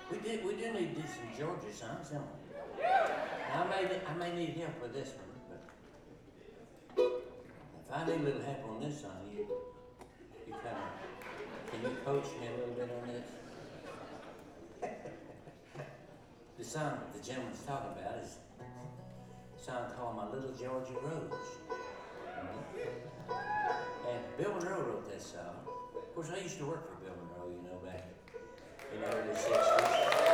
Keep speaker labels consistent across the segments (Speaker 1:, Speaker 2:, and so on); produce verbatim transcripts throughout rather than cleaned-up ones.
Speaker 1: We did. We do need to do some Georgia songs, don't we? Now, I may. I may need help with this one, but if I need a little help on this song, you, you kind of, can you coach me a little bit on this? The song the gentleman's talking about is a song called "My Little Georgia Rose." And Bill Monroe wrote that song. Of course, I used to work for Bill Monroe, you know, back in the early sixties.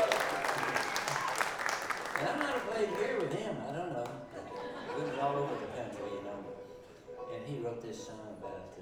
Speaker 1: And I might have played here with him, I don't know. We was all over the country, you know. And he wrote this song about